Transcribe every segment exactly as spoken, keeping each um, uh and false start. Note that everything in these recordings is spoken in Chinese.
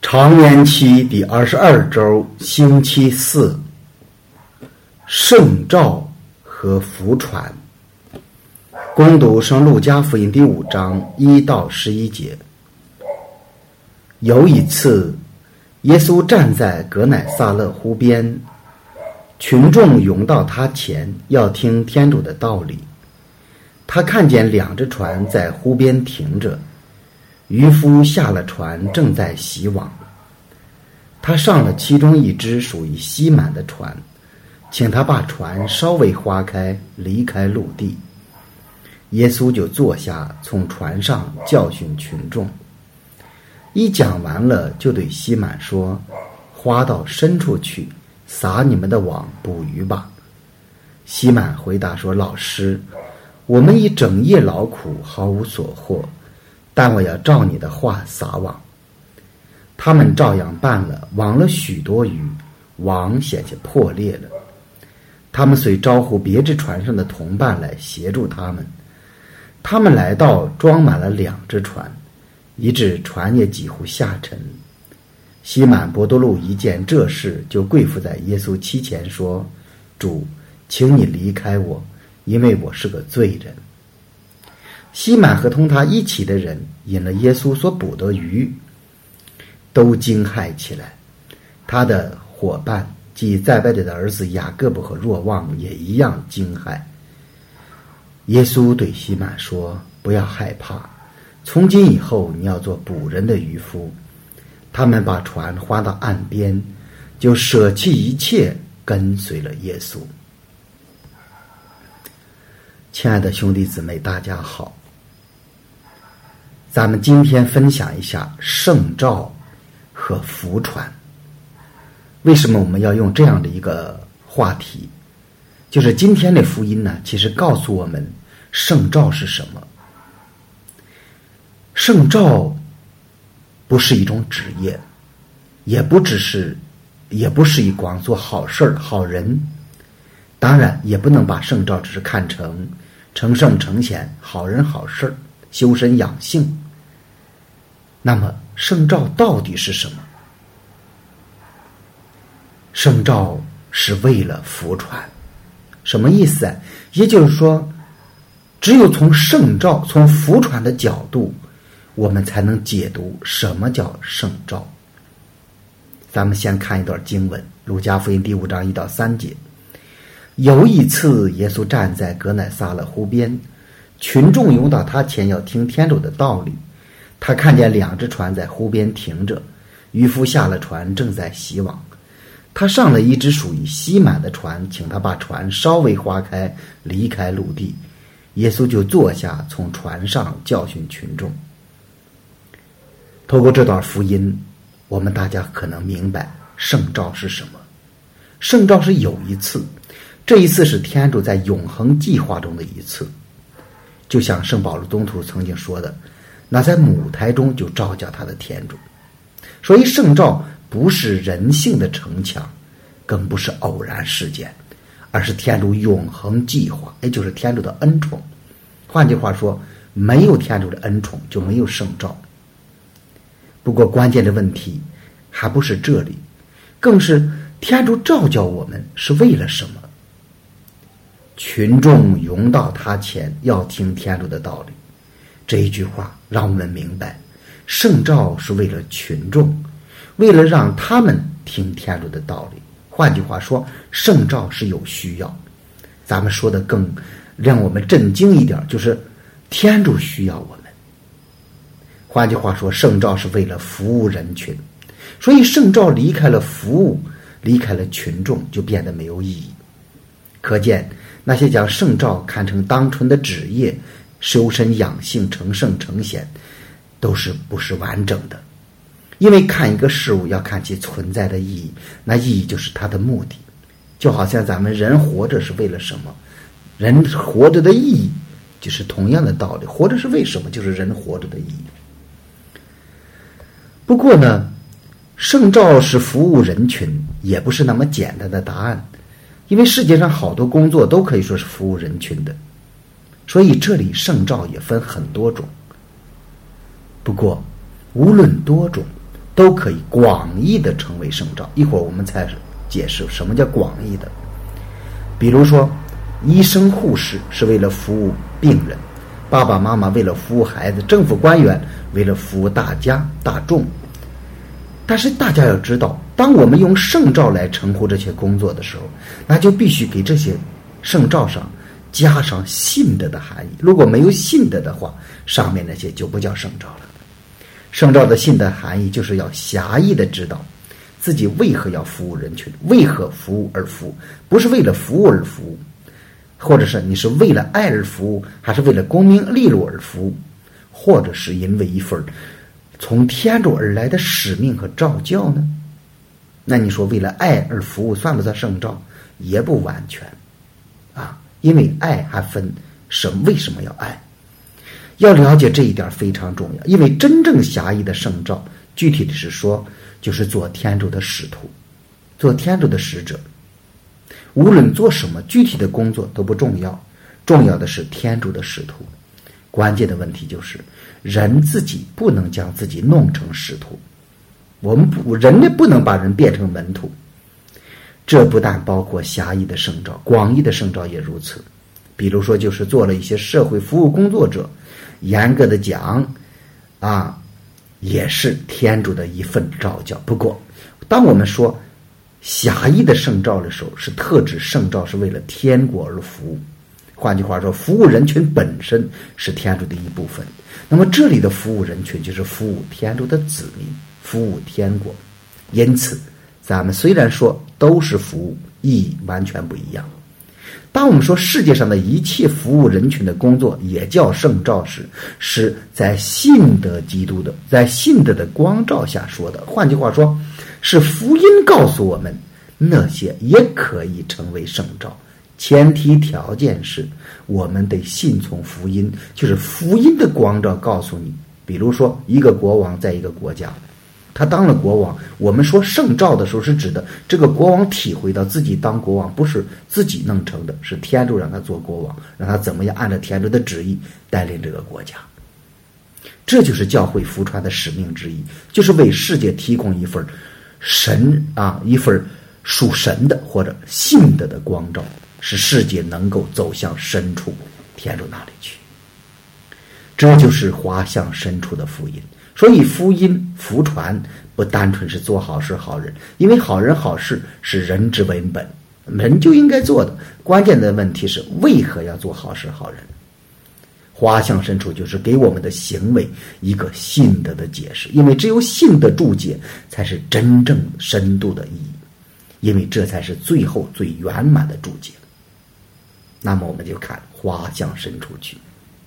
常年期第二十二周，星期四，圣召和福传。攻读圣路加福音第五章一到十一节。有一次，耶稣站在革乃撒勒湖边，群众涌到他前，要听天主的道理。他看见两只船在湖边停着，渔夫下了船，正在洗网。他上了其中一只属于西满的船，请他把船稍微划开，离开陆地。耶稣就坐下，从船上教训群众。一讲完了，就对西满说：“划到深处去，撒你们的网捕鱼吧。”西满回答说：“老师，我们一整夜劳苦，毫无所获，但我要照你的话撒网。”他们照样办了，网了许多鱼，网险些破裂了。他们遂招呼别只船上的同伴来协助他们。他们来到，装满了两只船，以致船也几乎下沉。西满伯多禄一见这事，就跪伏在耶稣膝前说：“主，请你离开我，因为我是个罪人。”西满和同他一起的人引了耶稣所捕的鱼，都惊骇起来。他的伙伴即载伯德的儿子雅各伯和若望也一样惊骇。耶稣对西满说：“不要害怕，从今以后你要做捕人的渔夫。”他们把船划到岸边，就舍弃一切，跟随了耶稣。亲爱的兄弟姊妹，大家好。咱们今天分享一下圣召和福传。为什么我们要用这样的一个话题？就是今天的福音呢，其实告诉我们圣召是什么。圣召不是一种职业，也不只是也不是一光做好事儿好人，当然也不能把圣召只是看成成圣成贤好人好事儿修身养性。那么圣召到底是什么？圣召是为了福传。什么意思啊？也就是说，只有从圣召从福传的角度，我们才能解读什么叫圣召。咱们先看一段经文，路加福音第五章一到三节。有一次，耶稣站在革乃撒勒湖边，群众涌到他前，要听天主的道理。他看见两只船在湖边停着，渔夫下了船，正在洗网。他上了一只属于西满的船，请他把船稍微划开，离开陆地。耶稣就坐下，从船上教训群众。透过这段福音，我们大家可能明白圣召是什么。圣召是有一次，这一次是天主在永恒计划中的一次。就像圣保禄宗徒曾经说的，那在母胎中就召叫他的天主。所以圣召不是人性的逞强，更不是偶然事件，而是天主永恒计划，也就是天主的恩宠。换句话说，没有天主的恩宠，就没有圣召。不过关键的问题还不是这里，更是天主召叫我们是为了什么？群众涌到他前，要听天主的道理。这一句话让我们明白，圣召是为了群众，为了让他们听天主的道理。换句话说，圣召是有需要。咱们说的更让我们震惊一点，就是天主需要我们。换句话说，圣召是为了服务人群。所以圣召离开了服务，离开了群众，就变得没有意义。可见那些将圣召看成当纯的职业，修身养性成圣成贤，都是不是完整的。因为看一个事物要看其存在的意义，那意义就是它的目的。就好像咱们人活着是为了什么，人活着的意义就是同样的道理。活着是为什么，就是人活着的意义。不过呢，圣召是服务人群，也不是那么简单的答案。因为世界上好多工作都可以说是服务人群的，所以这里圣召也分很多种。不过无论多种， 都可以广义的成为圣召。一会儿我们才解释什么叫广义的。比如说，医生护士是为了服务病人，爸爸妈妈为了服务孩子，政府官员为了服务大家大众。但是大家要知道，当我们用圣召来称呼这些工作的时候，那就必须给这些圣召上加上信德的含义。如果没有信德的话，上面那些就不叫圣召了。圣召的信德含义就是要狭义的知道自己为何要服务人群，为何服务而服务，不是为了服务而服务，或者是你是为了爱而服务，还是为了功名利禄而服务，或者是因为一份从天主而来的使命和召教呢？那你说为了爱而服务算不算圣召？也不完全啊，因为爱还分什么，为什么要爱？要了解这一点非常重要，因为真正狭义的圣召，具体的是说，就是做天主的使徒，做天主的使者。无论做什么具体的工作都不重要，重要的是天主的使徒。关键的问题就是人自己不能将自己弄成使徒，我们不人类不能把人变成门徒。这不但包括狭义的圣召，广义的圣召也如此。比如说就是做了一些社会服务工作者，严格的讲啊，也是天主的一份召教。不过当我们说狭义的圣召的时候，是特指圣召是为了天国而服务。换句话说，服务人群本身是天主的一部分。那么这里的服务人群就是服务天主的子民，服务天国。因此咱们虽然说都是服务，意义完全不一样。当我们说世界上的一切服务人群的工作也叫圣召时，是在信德基督的，在信德的光照下说的。换句话说，是福音告诉我们那些也可以成为圣召，前提条件是我们得信从福音，就是福音的光照告诉你。比如说一个国王在一个国家，他当了国王，我们说圣召的时候是指的这个国王体会到自己当国王不是自己弄成的，是天主让他做国王，让他怎么样按照天主的旨意带领这个国家。这就是教会福传的使命之一，就是为世界提供一份神啊，一份属神的或者信德的光照，使世界能够走向深处天主那里去。这就是滑向深处的福音。所以福音福传不单纯是做好事好人，因为好人好事是人之为本，人就应该做的。关键的问题是为何要做好事好人。滑向深处就是给我们的行为一个信德的解释，因为只有信的注解才是真正深度的意义，因为这才是最后最圆满的注解。那么我们就看滑向深处去。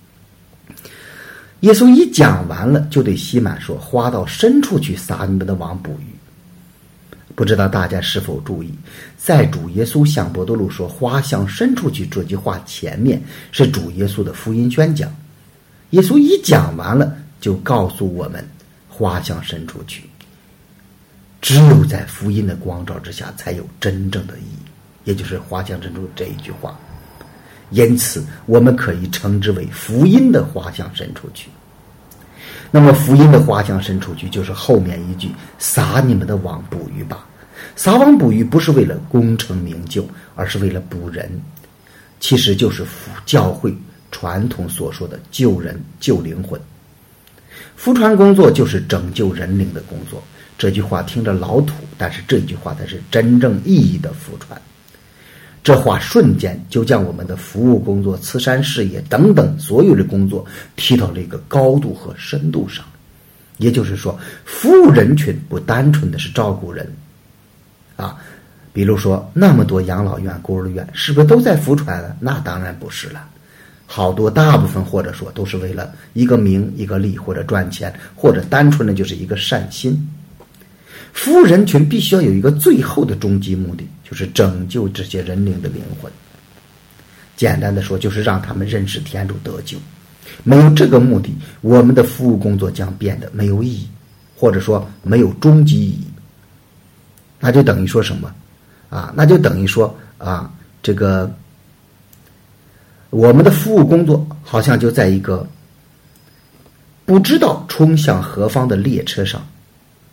耶稣一讲完了，就对西满说，滑到深处去撒你们的网捕鱼。不知道大家是否注意，在主耶稣向伯多禄说滑向深处去这句话前面是主耶稣的福音宣讲。耶稣一讲完了，就告诉我们滑向深处去。只有在福音的光照之下才有真正的意义，也就是滑向深处这一句话。因此我们可以称之为福音的滑向深处去。那么福音的滑向深处去就是后面一句，撒你们的网捕鱼吧。撒网捕鱼不是为了功成名就，而是为了捕人，其实就是教会传统所说的救人救灵魂。福传工作就是拯救人灵的工作。这句话听着老土，但是这句话才是真正意义的福传。这话瞬间就将我们的服务工作、慈善事业等等所有的工作提到了一个高度和深度上。也就是说，服务人群不单纯的是照顾人啊，比如说那么多养老院、孤儿院，是不是都在福传了？那当然不是了，好多大部分或者说都是为了一个名一个利，或者赚钱，或者单纯的就是一个善心。服务人群必须要有一个最后的终极目的，就是拯救这些人灵的灵魂。简单的说，就是让他们认识天主得救。没有这个目的，我们的服务工作将变得没有意义，或者说没有终极意义。那就等于说什么啊？那就等于说啊，这个我们的服务工作好像就在一个不知道冲向何方的列车上。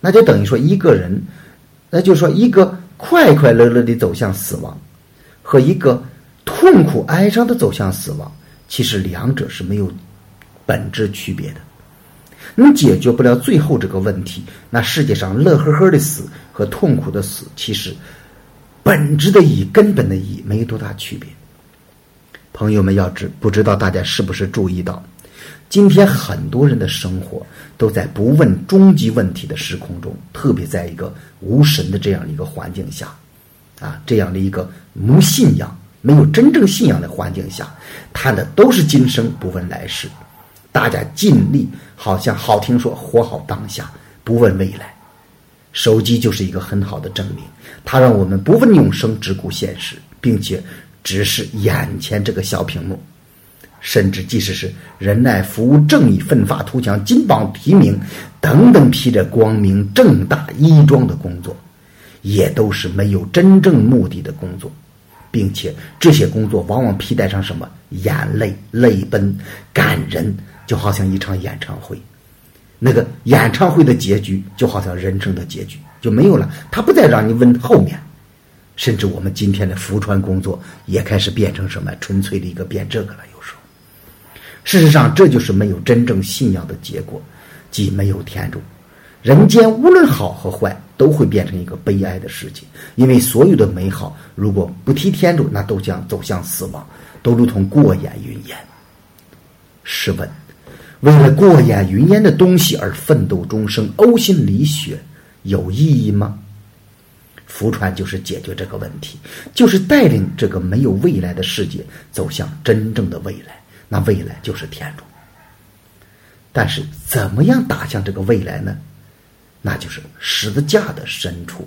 那就等于说一个人，那就是说一个快快乐乐地走向死亡和一个痛苦哀伤的走向死亡，其实两者是没有本质区别的。你解决不了最后这个问题，那世界上乐呵呵的死和痛苦的死，其实本质的意义、根本的意义没有多大区别。朋友们要知不知道大家是不是注意到，今天很多人的生活都在不问终极问题的时空中，特别在一个无神的这样的一个环境下啊，这样的一个无信仰、没有真正信仰的环境下，谈的都是今生不问来世。大家尽力，好像好听说活好当下，不问未来。手机就是一个很好的证明，它让我们不问永生，只顾现实，并且只是眼前这个小屏幕。甚至即使是仁爱、服务、正义、奋发图强、金榜题名等等披着光明正大衣装的工作，也都是没有真正目的的工作，并且这些工作往往披戴上什么眼泪、泪奔、感人，就好像一场演唱会。那个演唱会的结局就好像人生的结局就没有了，他不再让你问后面。甚至我们今天的福传工作也开始变成什么纯粹的一个变这个了。有时候事实上这就是没有真正信仰的结果，即没有天主。人间无论好和坏都会变成一个悲哀的世界，因为所有的美好如果不提天主，那都将走向死亡，都如同过眼云烟。试问为了过眼云烟的东西而奋斗终生，呕心沥血，有意义吗？福传就是解决这个问题，就是带领这个没有未来的世界走向真正的未来，那未来就是天主。但是怎么样打向这个未来呢？那就是十字架的深处。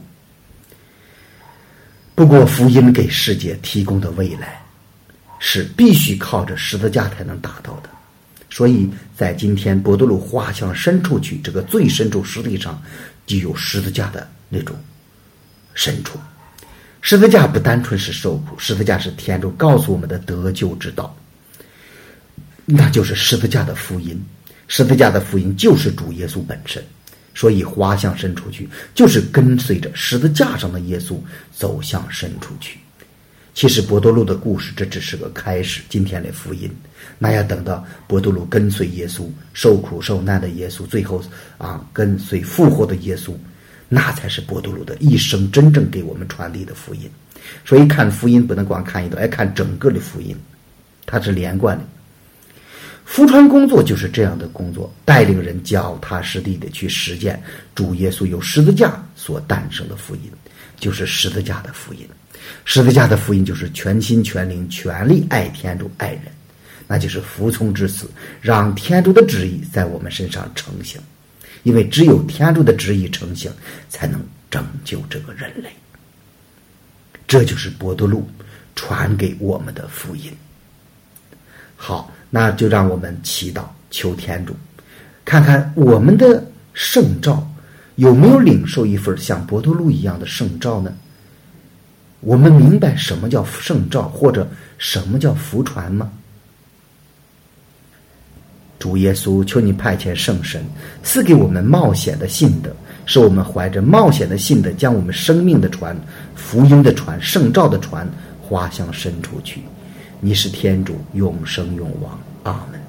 不过福音给世界提供的未来是必须靠着十字架才能达到的，所以在今天伯多禄画向深处去，这个最深处实际上就有十字架的那种深处。十字架不单纯是受苦，十字架是天主告诉我们的得救之道，那就是十字架的福音。十字架的福音就是主耶稣本身，所以滑向深处去就是跟随着十字架上的耶稣走向深处去。其实伯多禄的故事这只是个开始，今天的福音那要等到伯多禄跟随耶稣，受苦受难的耶稣，最后啊跟随复活的耶稣，那才是伯多禄的一生真正给我们传递的福音。所以看福音不能光看一段，要看整个的福音，它是连贯的。福传工作就是这样的工作，带领人脚踏实地的去实践主耶稣由十字架所诞生的福音，就是十字架的福音。十字架的福音就是全心全灵全力爱天主爱人，那就是服从至死，让天主的旨意在我们身上成型。因为只有天主的旨意成型，才能拯救这个人类。这就是伯多禄传给我们的福音。好，那就让我们祈祷求天主，看看我们的圣召有没有领受一份像伯多禄一样的圣召呢？我们明白什么叫圣召，或者什么叫福传吗？主耶稣，求你派遣圣神赐给我们冒险的信德，使我们怀着冒险的信德，将我们生命的船、福音的船、圣召的船划向深处去。你是天主，永生永王。阿门。